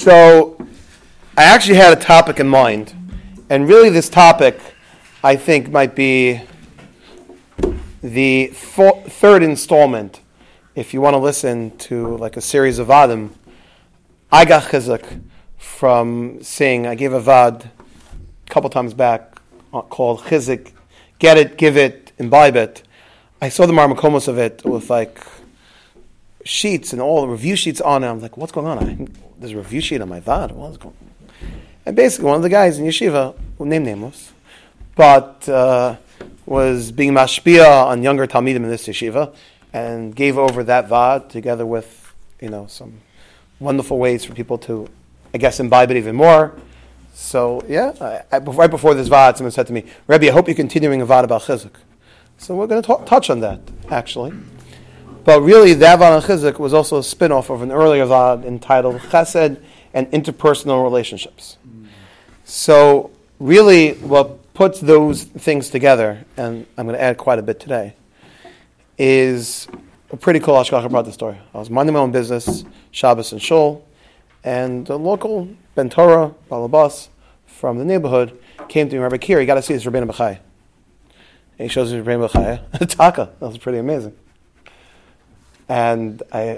So, I actually had a topic in mind, and really this topic, I think, might be the third installment. If you want to listen to like a series of Vadim, I got chizuk from saying, I gave a Vad a couple times back called Chizuk, Get It, Give It, Imbibe It. I saw the marmakomos of it with like sheets and all the review sheets on it. I'm like, what's going on? There's a review sheet on my Vad. What's going on? And basically one of the guys in yeshiva, who named nameless, but was being mashpia on younger talmidim in this yeshiva and gave over that Vad together with, some wonderful ways for people to, I guess, imbibe it even more. So, right before this Vad, someone said to me, Rebbe, I hope you're continuing a Vad about Chizuk. So we're going to touch on that, actually. But really, that Vad on Chizuk was also a spin-off of an earlier Vad entitled Chesed and Interpersonal Relationships. So, really, what puts those things together, and I'm going to add quite a bit today, is a pretty cool Hashgacha Pratis story. I was minding my own business, Shabbos and Shul, and a local Ben Torah, Balabas, from the neighborhood, came to me, Rabbi Kier, you got to see this Rabbeinu Bechaya. And he shows me Rabbeinu Bechaya, Taka. That was pretty amazing. And I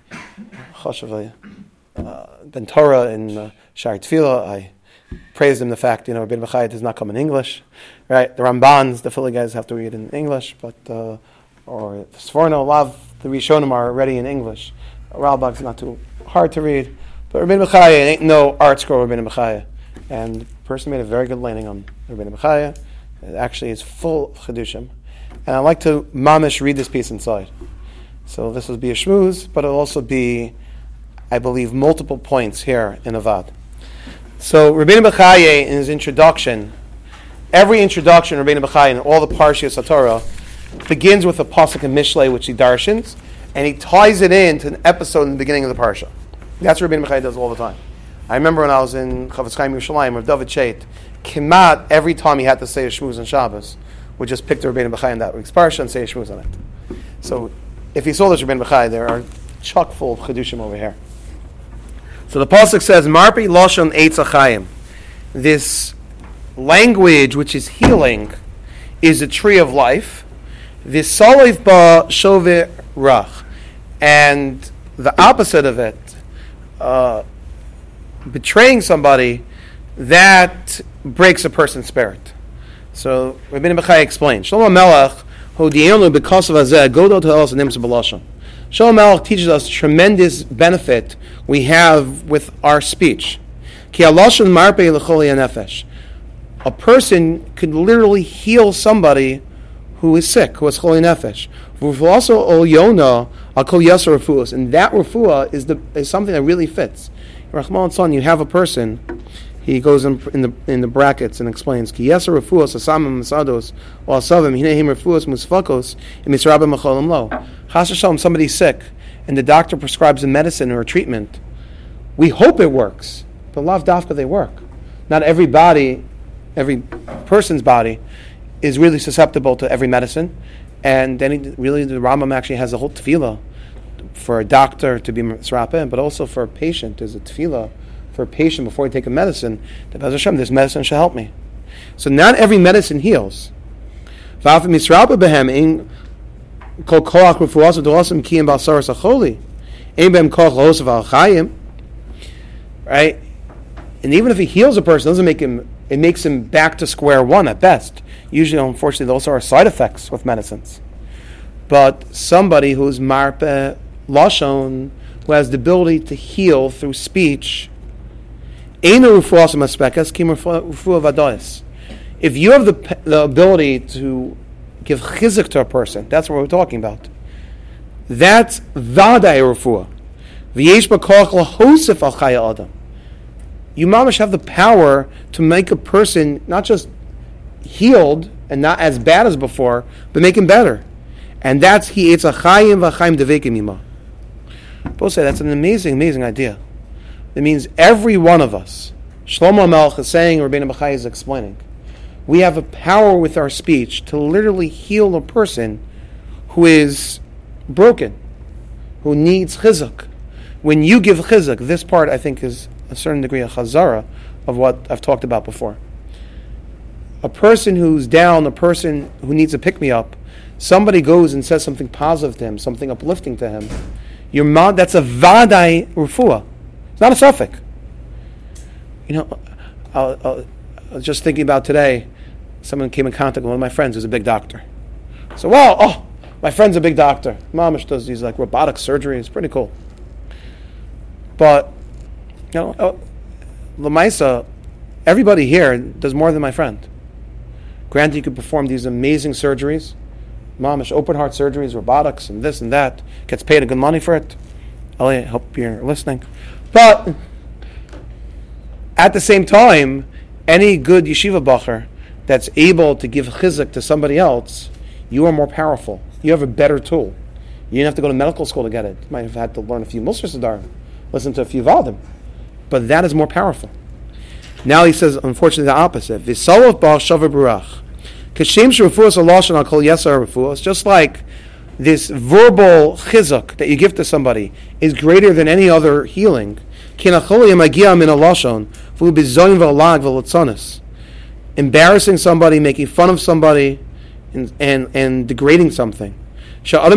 Ben Torah in Shari Tefillah, I praised him the fact, Rabbeinu Bechaya does not come in English, right? The Rambans, the Philly guys have to read in English, but or the Sforno, a lot of the Rishonim are already in English. Ralbag's not too hard to read, but Rabbeinu Bechaya ain't no art scroll Rabbeinu Bechaya. And the person made a very good landing on Rabbeinu Bechaya. It actually is full of Chedushim. And I'd like to mamish read this piece inside. So this will be a shmooze, but it'll also be, I believe, multiple points here in Avad. So Rabbeinu Bechaya, in his introduction, every introduction of Rabbeinu Bechaya in all the Parshiyos HaTorah begins with a pasuk in Mishlei, which he darshins, and he ties it into an episode in the beginning of the parsha. That's what Rabbeinu Bechaya does all the time. I remember when I was in Chavetz Chaim Yerushalayim, or David Shait, Kimat, every time he had to say a shmooze on Shabbos, would just pick the Rabbeinu Bechaya in that week's parsha and say a shmooze on it. So if you saw this Rabbeinu Bechaya, there are chock full of Chedushim over here. So the pasuk says, Marpi Lashon Eitz HaChaim. This language which is healing is a tree of life. V'salev ba shove rach. And the opposite of it, betraying somebody, that breaks a person's spirit. So Rabbeinu Bechaya explains, Shlomo Melech, hu di'enu b'kasav hazeh, godol te'elos nimsa b'lashon. Shlomo Melech teaches us tremendous benefit we have with our speech. Ki halashon marpeh l'choli hanefesh. A person could literally heal somebody who is sick, who is choli nefesh. Also, ol yona al kol yasser refuos, and that refuah is something that really fits. Rahman son, you have a person. He goes in the brackets and explains ki yasser refuos asamim masados or asavim hinehim refuos musfakos imisrabim macholim lo. Chas v'shalom, somebody's sick, and the doctor prescribes a medicine or a treatment. We hope it works, but lav dafka they work. Not every person's body is really susceptible to every medicine, and then the Rambam actually has a whole tefillah for a doctor to be misrapeh, but also for a patient. There's a tefillah for a patient before he take a medicine that Hashem, this medicine shall help me. So not every medicine heals. Right? And even if he heals a person, it doesn't make him. It makes him back to square one at best. Usually, unfortunately, those are side effects with medicines. But somebody who's marpeh lashon, who has the ability to heal through speech, if you have the ability to give chizuk to a person, that's what we're talking about. That's vaday refuah. V'yesh b'koach lahosef al chaya adam. You mamash have the power to make a person not just healed and not as bad as before, but make him better. And that's hi etz hachayim v'chayim devekim ima. Both say that's an amazing, amazing idea. It means every one of us, Shlomo Melech is saying, Rabbeinu Bechaya is explaining, we have a power with our speech to literally heal a person who is broken, who needs chizuk. when you give chizuk, this part I think is a certain degree of chazara of what I've talked about before. A person who's down, a person who needs a pick-me-up, somebody goes and says something positive to him, something uplifting to him, that's a vadai refuah. It's not a suffix. I was just thinking about today, someone came in contact with one of my friends who's a big doctor. So, my friend's a big doctor. Mamish does these like robotic surgery. It's pretty cool. But, Lamaisa, everybody here does more than my friend. Granted, you could perform these amazing surgeries, Mamish, open heart surgeries, robotics, and this and that. Gets paid a good money for it. I hope you're listening. But, at the same time, any good yeshiva bacher that's able to give chizuk to somebody else, you are more powerful. You have a better tool. You didn't have to go to medical school to get it. You might have had to learn a few Musar Siddharim, listen to a few Vadim. But that is more powerful. Now he says, unfortunately, the opposite. V'salov ba'al shavar barach. Kashem sherefuas aloshan al kol yesar refuas. Just like this verbal chizuk that you give to somebody is greater than any other healing. Embarrassing somebody, making fun of somebody, and degrading something. That's the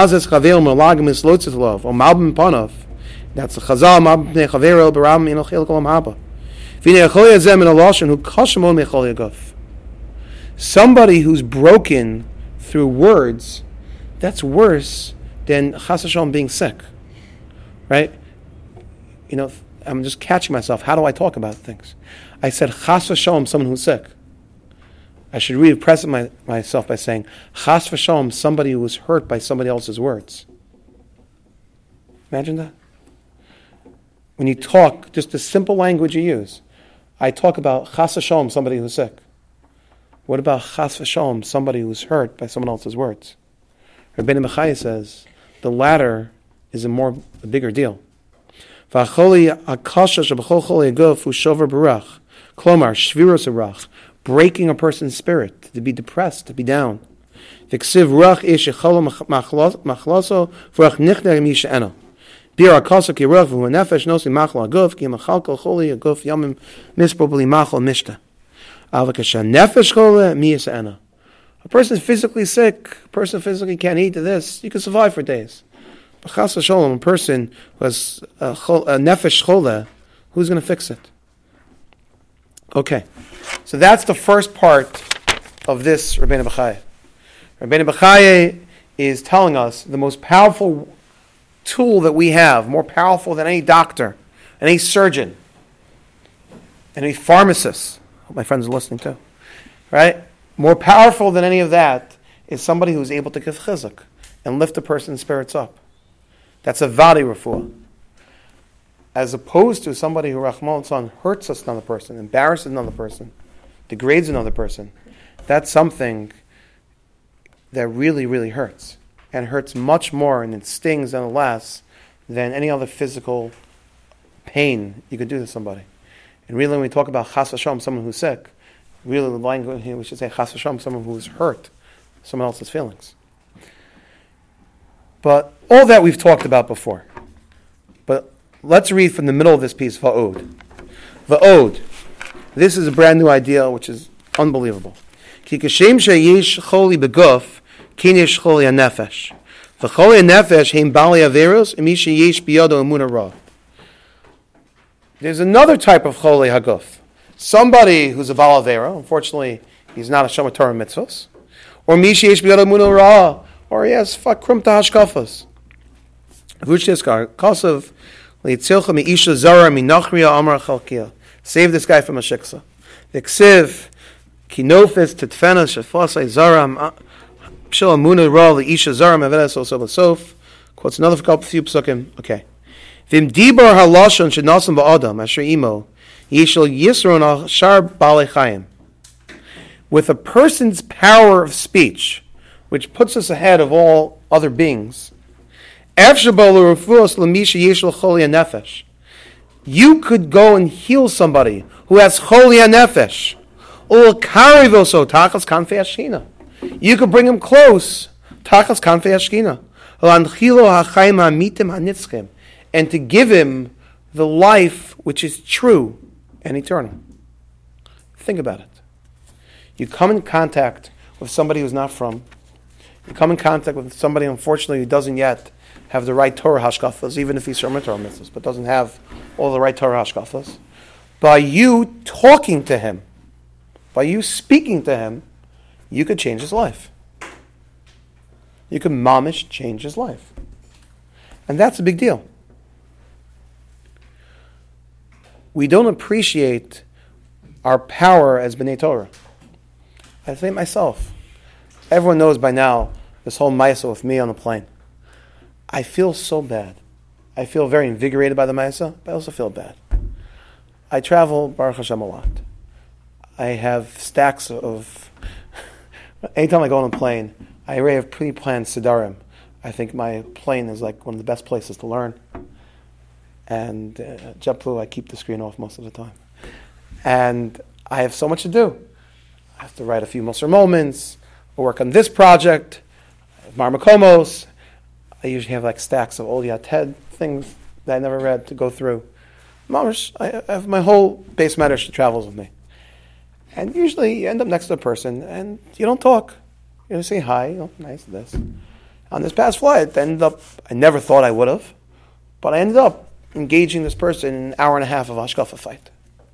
chazal. Somebody who's broken through words, that's worse than chas v'shalom being sick, right? I'm just catching myself. How do I talk about things? I said chas v'shalom, someone who's sick. I should really press myself by saying chas v'shalom, somebody who was hurt by somebody else's words. Imagine that. When you talk, just the simple language you use. I talk about chas v'shalom, somebody who's sick. What about chas v'shalom, somebody who's hurt by someone else's words? Rabbeinu Bechaya says the latter is a bigger deal. Breaking a person's spirit, to be depressed, to be down. A person is physically sick, a person physically can't eat this, you can survive for days. But chas v'sholem, a person who has a nefesh chole, who's going to fix it? Okay, so that's the first part of this Rabbeinu Bechaya. Rabbeinu Bechaya is telling us the most powerful tool that we have, more powerful than any doctor, any surgeon, any pharmacist. I hope my friends are listening too. Right? More powerful than any of that is somebody who's able to give chizuk and lift a person's spirits up. That's a vadi refuah. As opposed to somebody who, Rahman al-Tzon, hurts another person, embarrasses another person, degrades another person. That's something that really, really hurts. And hurts much more and it stings and less than any other physical pain you could do to somebody. And really when we talk about chas v'shalom, someone who's sick, really the language here we should say chas v'shalom, someone who's hurt someone else's feelings. But all that we've talked about before. But let's read from the middle of this piece, Va'od. Va'od. This is a brand new idea which is unbelievable. Ki kashem sheyesh choli beguf, kin yesh choli hanefesh. V'choli hanefesh heim bali averos, imi sheyesh biyado emunah ra. There's another type of choli haguf. Somebody who's a bal avera, unfortunately, he's not a shomer Torah mitzvos, or mi sheyesh biyado emunah ra, or he has fakrum tahashkafas. Vuchtiskar kosav leitzilcha mi isha zara mi nachriya amar chalkia. Save this guy from a shiksa. V'ksiv kinofis titfena shafasai zara pshil amuna ra leisha zara mevedes also basof. Quotes another few psukim. Okay. Vim dibar halashon shenasam ba'adam asher imo yishal yisron al shar balei chayim. With a person's power of speech, which puts us ahead of all other beings, you could go and heal somebody who has choli hanefesh. You could bring him close, and and to give him the life which is true and eternal. Think about it. You come in contact with somebody who's not from. You come in contact with somebody, unfortunately, who doesn't yet have the right Torah hashkafas, even if he's Shomer Torah mitzvahs, but doesn't have all the right Torah hashkafas. By you talking to him, by you speaking to him, you could change his life. You could mamish change his life. And that's a big deal. We don't appreciate our power as B'nai Torah. I say it myself. Everyone knows by now this whole Maisa with me on the plane. I feel so bad. I feel very invigorated by the Maisa, but I also feel bad. I travel, Baruch Hashem, a lot. I have stacks of... Anytime I go on a plane, I already have pre-planned Sidarim. I think my plane is like one of the best places to learn. And JetBlue, I keep the screen off most of the time. And I have so much to do. I have to write a few Musar moments, work on this project, Marmakomos. I usually have like stacks of old Yated things that I never read to go through. Mamash, I have my whole base matter travels with me. And usually you end up next to a person and you don't talk. You say hi, nice this. On this past flight, I never thought I would have, but I ended up engaging this person in an hour and a half of Hashkafa fight.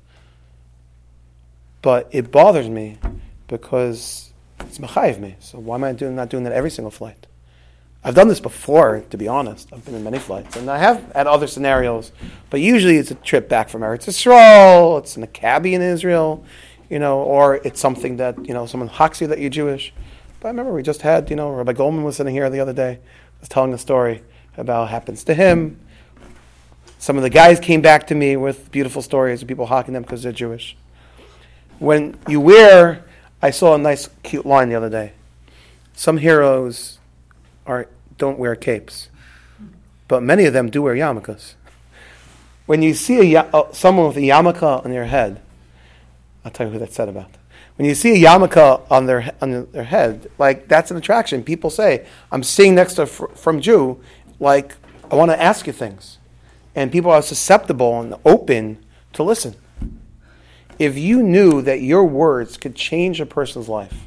But it bothers me because it's mechayiv me. So why am I not doing that every single flight? I've done this before, to be honest. I've been in many flights, and I have had other scenarios. But usually it's a trip back from Eretz Yisrael, it's in a cabbie in Israel, or it's something that, someone hacks you that you're Jewish. But I remember we just had, Rabbi Goldman was sitting here the other day, was telling a story about what happens to him. Some of the guys came back to me with beautiful stories of people hacking them because they're Jewish. When you I saw a nice, cute line the other day. Some heroes don't wear capes, but many of them do wear yarmulkes. When you see someone with a yarmulke on their head, I'll tell you who that's said about. When you see a yarmulke on their head, like that's an attraction. People say, "I'm sitting next to from Jew, like I want to ask you things," and people are susceptible and open to listen. If you knew that your words could change a person's life.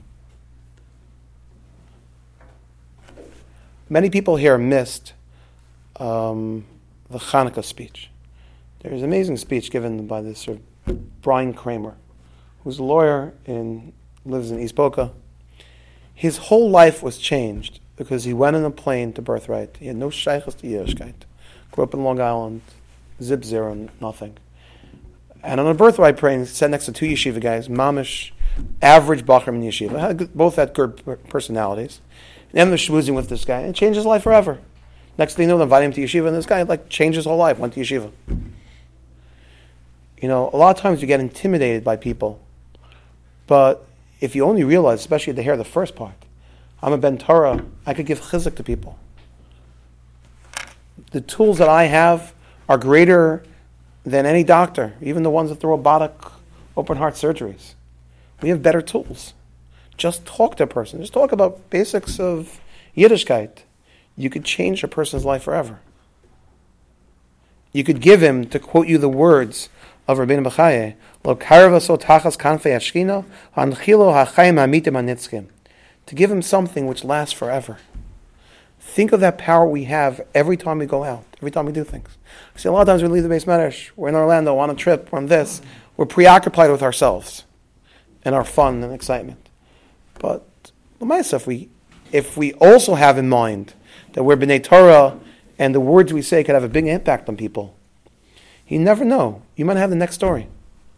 Many people here missed the Hanukkah speech. There's an amazing speech given by this Brian Kramer, who's a lawyer and lives in East Boca. His whole life was changed because he went on a plane to Birthright. He had no shaykhs to Yiddishkeit. Grew up in Long Island, zip zero, nothing. And on a Birthright plane, he sat next to two yeshiva guys, mamish, average bachrim in yeshiva. Both had good personalities. And they're schmoozing with this guy, and it changed his life forever. Next thing you know, they invited him to yeshiva, and this guy changed his whole life, went to yeshiva. A lot of times you get intimidated by people, but if you only realize, especially to hear the first part, I'm a Ben Torah, I could give chizuk to people. The tools that I have are greater than any doctor, even the ones that do robotic open heart surgeries. We have better tools. Just talk to a person. Just talk about basics of Yiddishkeit. You could change a person's life forever. You could give him, to quote you the words of Rabbeinu Bechaye, Lo karva so tachas kanfei hashchina, hanchilo hachayim hamitim hanitzkim. To give him something which lasts forever. Think of that power we have every time we go out, every time we do things. See, a lot of times we leave the base Medrash, we're in Orlando, on a trip, we're on this, we're preoccupied with ourselves and our fun and excitement. But if we also have in mind that we're B'nai Torah and the words we say could have a big impact on people, you never know. You might have the next story.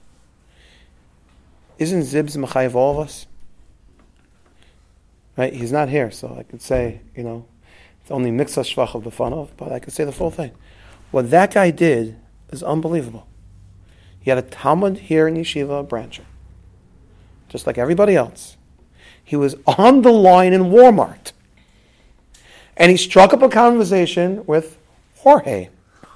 Isn't Zibs Mechayev all of us? Right? He's not here, so I could say, it's only Miksa Shvachav B'fanov, but I could say the full thing. What that guy did is unbelievable. He had a Talmud here in Yeshiva Brancher, just like everybody else. He was on the line in Walmart. And he struck up a conversation with Jorge.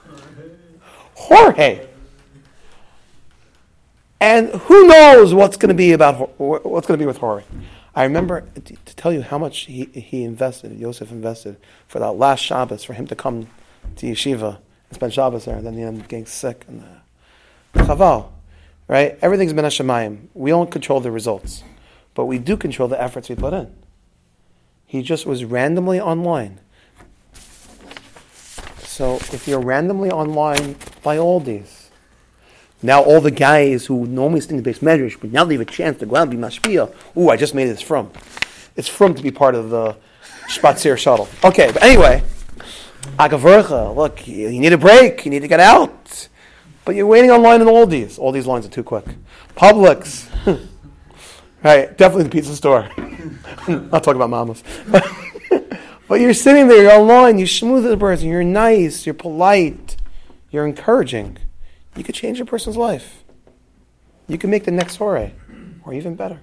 And who knows what's going to be with Jorge. I remember to tell you how much Yosef invested for that last Shabbos for him to come to yeshiva spend Shabbos there, and then you end up getting sick. And chaval, right? Everything's ben hashemayim. We don't control the results, but we do control the efforts we put in. He just was randomly online. So if you're randomly online, buy all these. Now all the guys who normally sing the base measures, but now they have a chance to go out and be mashpia. Ooh, I just made this from. It's from to be part of the Spatzir shuttle. Okay, but anyway, Agavarcha, look, you need a break, you need to get out. But you're waiting online in all these. All these lines are too quick. Publix. Right, definitely the pizza store. Not talking about mamas. But you're sitting there, you're online, you smooth the person, you're nice, you're polite, you're encouraging. You could change a person's life. You can make the next hore, or even better.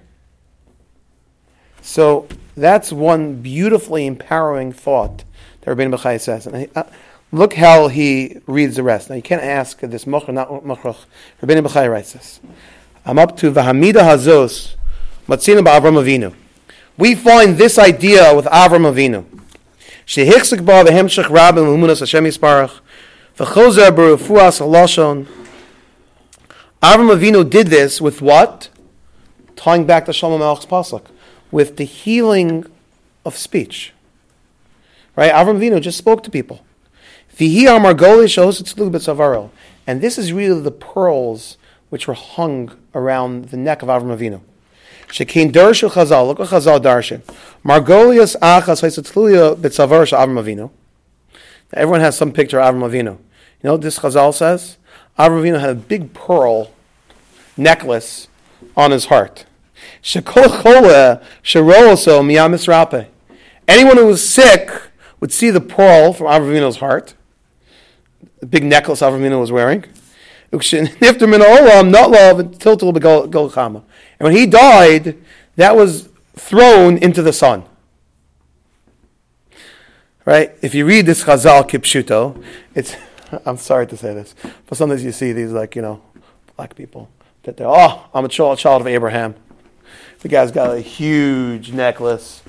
So that's one beautifully empowering thought that Rabbeinu Bachai says. And look how he reads the rest. Now you can't ask this mocher, not mocher. Rabbeinu Bachai writes this. I'm up to Vahamida Hazos, Matzina Ba'Avram Avinu. We find this idea with Avram Avinu. Shehichzik ba v'hemshech rabim l'umunas Hashem Yisparach v'chozer b'refuas haloshon. Avram Avinu did this with what? Tying back to Shlomo Melech's pasuk, with the healing of speech. Right? Avram Avinu just spoke to people. V'hi amargoli shehosetzlu b'tzavarel. And this is really the pearls which were hung around the neck of Avram Avinu. Shekein darshu Chazal. Look what Chazal darshan. Margolius achas hosetzluya b'tzavar shel Avram Avinu. Everyone has some picture of Avram Avinu. You know what this Chazal says? Avram Avinu had a big pearl necklace on his heart. Anyone who was sick would see the pearl from Avram Avinu's heart, the big necklace Avram Avinu was wearing. And when he died, that was thrown into the sun. Right? If you read this Chazal Kipshuto, it's, I'm sorry to say this, but sometimes you see these, like, black people that they're, I'm a child of Abraham. The guy's got a huge necklace.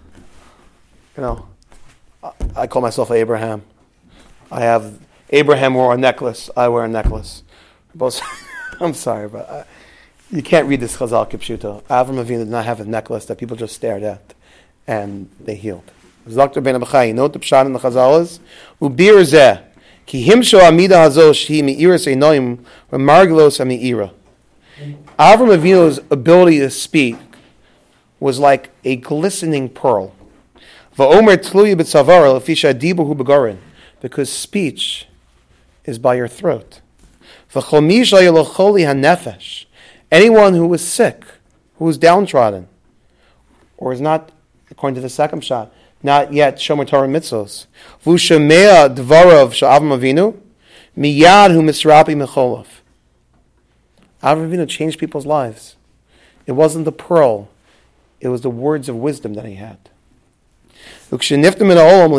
I call myself Abraham. Abraham wore a necklace. I wear a necklace. Both. I'm sorry, but you can't read this Chazal Kipshuto. Avram Avinu did not have a necklace that people just stared at, and they healed. Dr. Ben Abachai, you know what the pshat in the Chazal is? Ubir zeh, ki himsho amida hazo shi mi'iras einoim remarglos ami'ira. Avram Avinu's ability to speak was like a glistening pearl. Va'omer tluya b'tzavar l'fisha dibuhu b'gorin, because speech is by your throat. Anyone who was sick, who was downtrodden, or is not, according to the second shot, not yet Shomer Torah mitzvos. V'ushemea dvarav she'Avram Avinu miyad hu misrapi mecholov. Avram Avinu changed people's lives. It wasn't the pearl; it was the words of wisdom that he had. There is nothing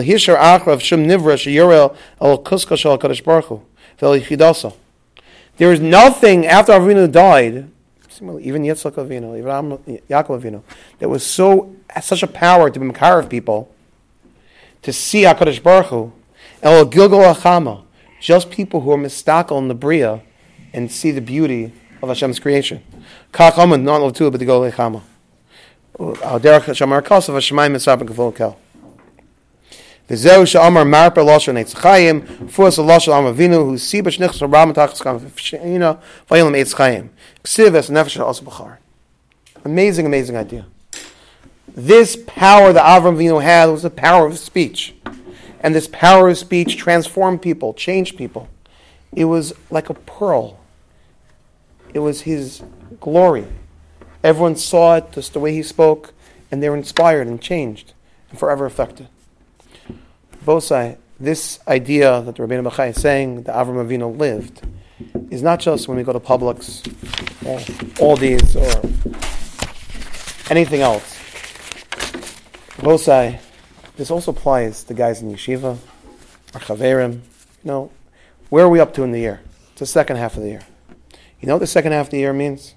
after Avinu died, even Yitzchak Avinu, even Yaakov Avinu, that was such a power to be Makar of people, to see HaKadosh Baruch Hu, El Gilgal Achama, just people who are mistakel in the Bria and see the beauty of Hashem's creation. Kach Amad, not Lotu, but the Gilgal Achama. Al Derech Shamar Kasav, Hashemayim Mitzvah Kavol Kel. V'zeu she'amar marper lashon eitz chayim, fuas lashon Avram Avinu, who sibash nichs rabam tachas kam v'yilam eitz chayim. Ksiv es nefesh also b'char. Amazing, amazing idea. This power that Avram Avinu had was the power of speech. And this power of speech transformed people, changed people. It was like a pearl. It was his glory. Everyone saw it, just the way he spoke, and they were inspired and changed and forever affected. Bosai, this idea that the Rabbeinu Bachai is saying that Avram Avinu lived is not just when we go to Publix or Aldi's or anything else. Bosai, this also applies to guys in yeshiva, or chaverim. Where are we up to in the year? It's the second half of the year. You know what the second half of the year means?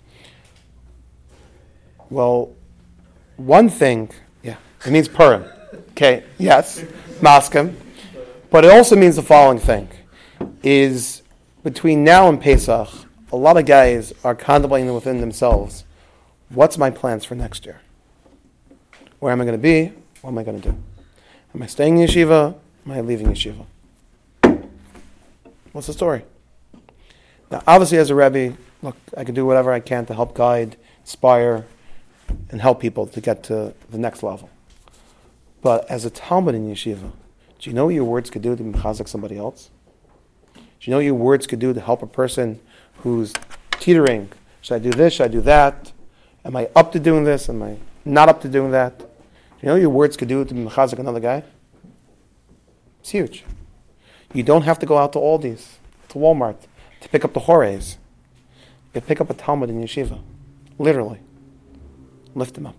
Well, one thing, it means Purim. Okay, yes, Maskim. But it also means the following thing. is between now and Pesach, a lot of guys are contemplating within themselves, what's my plans for next year? Where am I going to be? What am I going to do? Am I staying in yeshiva? Am I leaving yeshiva? What's the story? Now, obviously, as a Rebbe, look, I can do whatever I can to help guide, inspire, and help people to get to the next level. But as a Talmud in yeshiva, do you know what your words could do to mechazek somebody else? Do you know what your words could do to help a person who's teetering? Should I do this? Should I do that? Am I up to doing this? Am I not up to doing that? Do you know what your words could do to mechazek another guy? It's huge. You don't have to go out to Aldi's, to Walmart, to pick up the chores. You pick up a Talmud in yeshiva. Literally. Lift him up.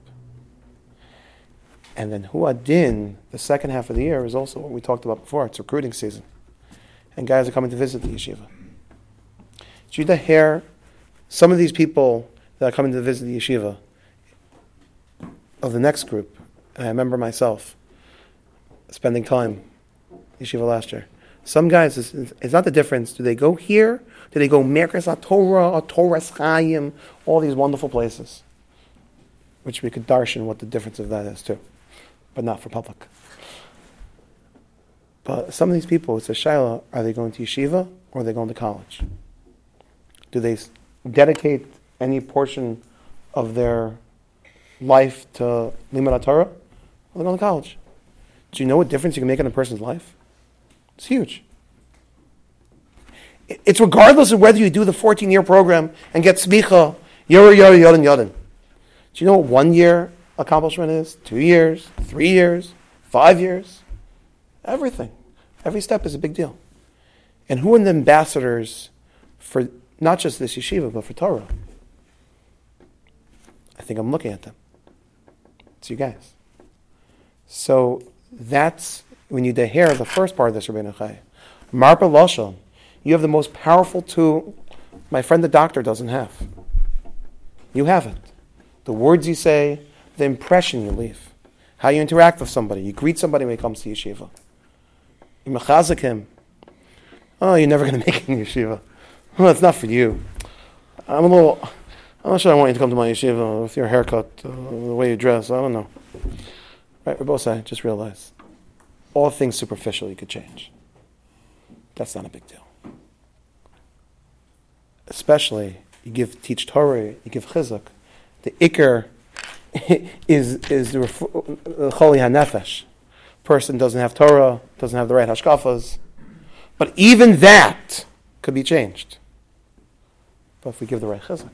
And then Huadin, the second half of the year, is also what we talked about before. It's recruiting season. And guys are coming to visit the yeshiva. Judah here, some of these people that are coming to visit the yeshiva of the next group, and I remember myself spending time in yeshiva last year. Some guys, it's not the difference. Do they go here? Do they go Merkez HaTorah, or Torah's Chaim, all these wonderful places? Which we could darshan what the difference of that is too. But not for public. But some of these people, it's a shaila, are they going to yeshiva or are they going to college? Do they dedicate any portion of their life to Limud Torah? Or are they going to college? Do you know what difference you can make in a person's life? It's huge. It's regardless of whether you do the 14-year program and get smicha, yodin. Do you know what 1 year accomplishment is? 2 years, 3 years, 5 years? Everything. Every step is a big deal. And who are the ambassadors for not just this yeshiva, but for Torah? I think I'm looking at them. It's you guys. So that's when you hear the first part of this, Rabbeinu Chai. Marpa Lashon, you have the most powerful tool my friend the doctor doesn't have. You have it. The words you say, the impression you leave, how you interact with somebody. You greet somebody when he comes to yeshiva. You mechazik him. Oh, you're never going to make it in yeshiva. Oh, it's not for you. I'm not sure I want you to come to my yeshiva with your haircut, the way you dress. I don't know. Right, we both say, just realize, all things superficial you could change. That's not a big deal. Especially, teach Torah, you give chizuk. The ikar is the choli hanefesh. Person doesn't have Torah, doesn't have the right hashkafas. But even that could be changed. But if we give the right chizuk.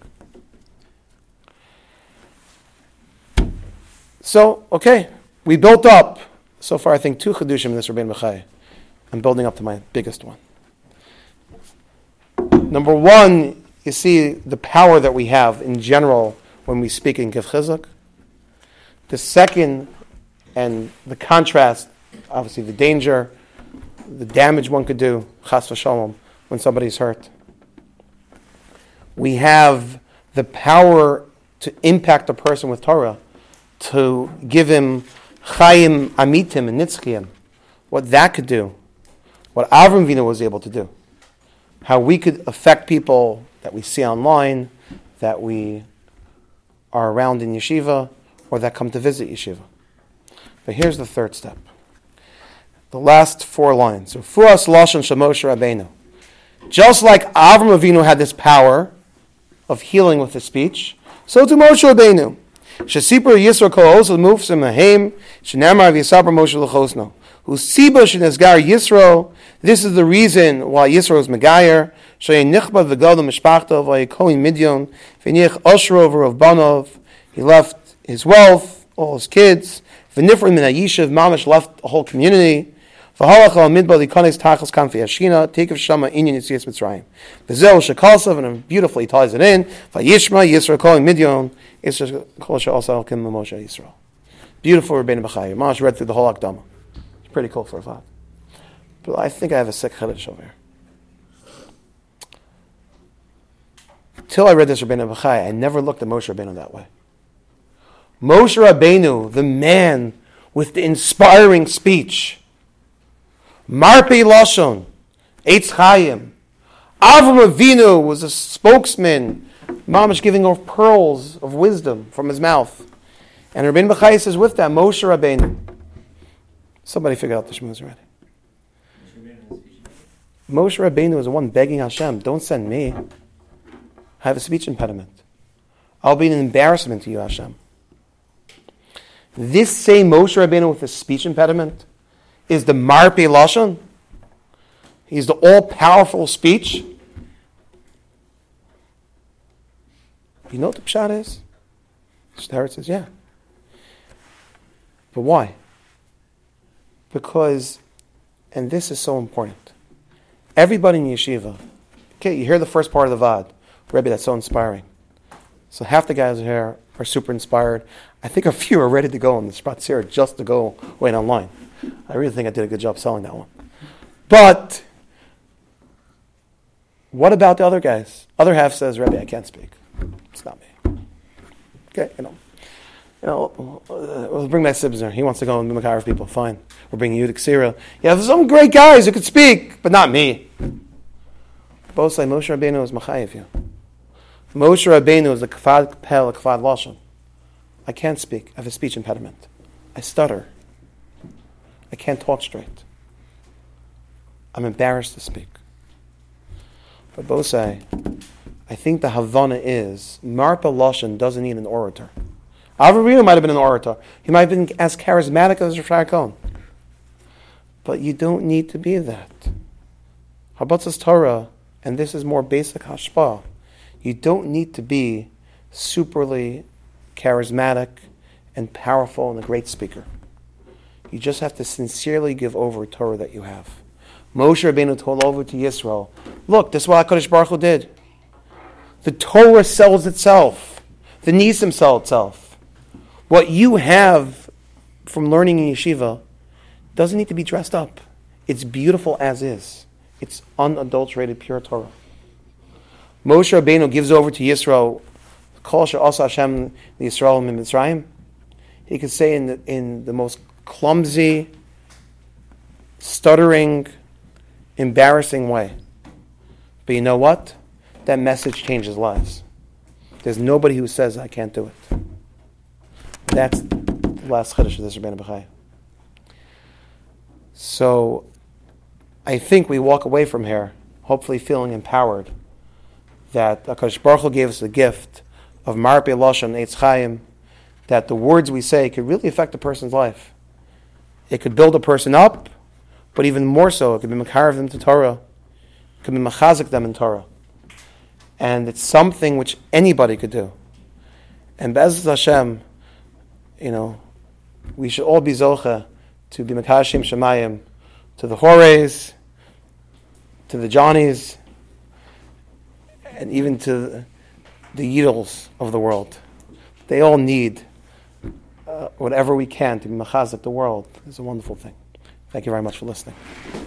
So, okay, we built up, so far I think 2 chedushim in this Rabbeinu Bechai. I'm building up to my biggest one. Number 1, you see the power that we have in general when we speak and give chizuk. The second, and the contrast, obviously the danger, the damage one could do, chas v'shalom, when somebody's hurt. We have the power to impact a person with Torah, to give him chayim amitim and nitzchiyim, what that could do, what Avram Avinu was able to do, how we could affect people that we see online, that we are around in yeshiva, or that come to visit yeshiva. But here's the third step. The last 4 lines. Fuas lashon Moshe Rabbeinu. Just like Avram Avinu had this power of healing with his speech, so to Moshe Rabbeinu. Shesipur Yisro kol osa mufsim ahem, shenamar v'yisapur Moshe l'chosno. Usiba shenezgar Yisro. This is the reason why Yisro is megayer. Sheyeh nichbad v'gadol mishpachto v'yikoin midyon v'nich oshro v'rov banov. He left his wealth, all his kids. V'nifrin min ha'yishav, mamash left a whole community. V'halach al midbar l'kanes tachas kamfi hashina, tekev shama inyan yitziyas mitzrayim. V'zeu shekalsav, and beautifully ties it in. V'yishma Yisro calling midyon. Yisro kol she'asa al-kim Moshe Yisro. Beautiful Rabbeinu Bechai. Mamash read through the whole Akdama. It's pretty cool for a fact. But I think I have a sick chiddush over here. Till I read this Rabbeinu Bechai, I never looked at Moshe Rabbeinu that way. Moshe Rabbeinu, the man with the inspiring speech, Marpei Lashon, Eitz Chaim. Avram Avinu was a spokesman, Mamash giving off pearls of wisdom from his mouth. And Rabbeinu Bechai says with that, Moshe Rabbeinu. Somebody figured out the Shmuz already. Moshe Rabbeinu is the one begging Hashem, don't send me. I have a speech impediment. I'll be an embarrassment to you, Hashem. This same Moshe Rabbeinu with a speech impediment is the Marpei Lashon. He's the all-powerful speech. You know what the pshat is? Shtarit says, yeah. But why? Because, and this is so important, everybody in yeshiva, okay, you hear the first part of the Vad, Rebbe, that's so inspiring. So half the guys here are super inspired. I think a few are ready to go on the Spatzir just to go wait online. I really think I did a good job selling that one. But what about the other guys? Other half says, Rebbe, I can't speak. It's not me. Okay, we'll bring my Sibs there. He wants to go and be Makar of people. Fine. We're bringing you to Ksira. Yeah, there's some great guys who could speak, but not me. Both say Moshe Rabbeinu is Machayev you. Moshe Rabbeinu is a Kfad Pel, a Kfad Lashon. I can't speak. I have a speech impediment. I stutter. I can't talk straight. I'm embarrassed to speak. But both say, I think the Havana is, Marpa Lashon doesn't need an orator. Avraham might have been an orator. He might have been as charismatic as Rosh Hashanah. But you don't need to be that. Habatzas Torah, and this is more basic hashpah, you don't need to be superly charismatic and powerful and a great speaker. You just have to sincerely give over Torah that you have. Moshe Rabbeinu told over to Yisrael, look, this is what HaKadosh Baruch Hu did. The Torah sells itself. The Nisim sell itself. What you have from learning in yeshiva doesn't need to be dressed up. It's beautiful as is. It's unadulterated, pure Torah. Moshe Rabbeinu gives over to Yisrael, Kol she'asa Hashem Yisrael min Mitzrayim. He could say in the most clumsy, stuttering, embarrassing way. But you know what? That message changes lives. There's nobody who says, I can't do it. That's the last chiddush of this Rabbeinu Bechai. So, I think we walk away from here, hopefully feeling empowered, that HaKadosh Baruch Hu gave us the gift of Marpei Lashon Eitz Chaim, that the words we say could really affect a person's life. It could build a person up, but even more so, it could be Makar of them to Torah, it could be Machazik them in Torah. And it's something which anybody could do. And Be'ezus Hashem, we should all be Zocha to be Makashim Shemayim, to the Hores, to the Johnnies, and even to the Yidels of the world. They all need whatever we can to be Machazik the world. It's a wonderful thing. Thank you very much for listening.